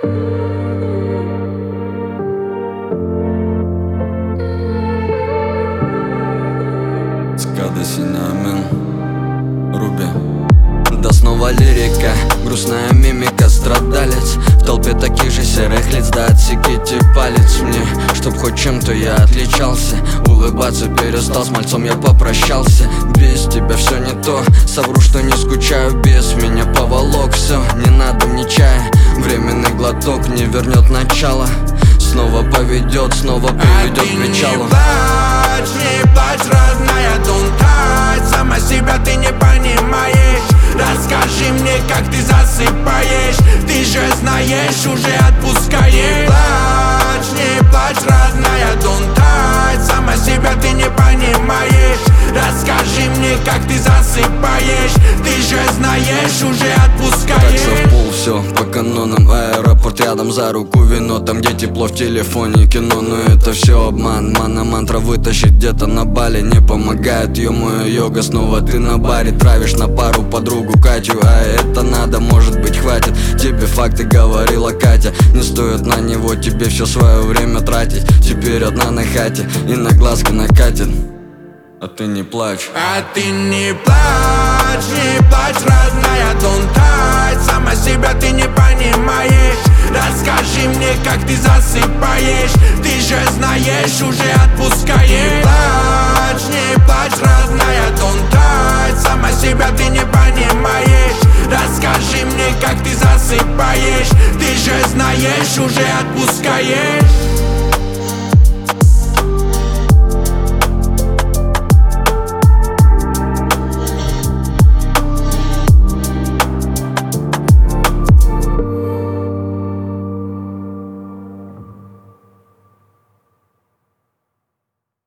Цикады Синамен, Руби. Да снова лирика, грустная мимика, страдалец в толпе таких же серых лиц, да отсеките палец мне, чтоб хоть чем-то я отличался. Улыбаться перестал, с мальцом я попрощался. Без тебя все не то, совру, что не скучаю. Без меня поволок все, не надо мне чая. Временный глоток не вернет начало. Снова поведет, снова приведет к причалу. Не плачь, родная, don't touch. Сама себя ты не понимаешь. Расскажи мне, как ты засыпаешь. Ты же знаешь, уже отпускаешь. Не плачь, родная, don't touch. Сама себя ты не понимаешь. Расскажи мне, как ты засыпаешь. Ты же знаешь, уже отпускаешь. Так в пол, все по канонам. Аэропорт рядом, за руку вино. Там где тепло, в телефоне кино. Но это все обман, мантра вытащить где-то на Бали не помогает. Ё-моё, йога, снова ты на баре. Травишь на пару подругу Катю. А это надо, может быть, хватит. Тебе факты говорила Катя. Не стоит на него тебе все свое время тратить. Теперь одна на хате и на глазки накатит. А ты не плачь. А ты не плачь, родная, don't touch. Сама себя ты не понимаешь. Расскажи мне, как ты засыпаешь. Ты же знаешь, уже отпускаешь. Не плачь, родная, don't touch. Сама себя ты не понимаешь. Расскажи мне, как ты засыпаешь. Ты же знаешь, уже отпускаешь.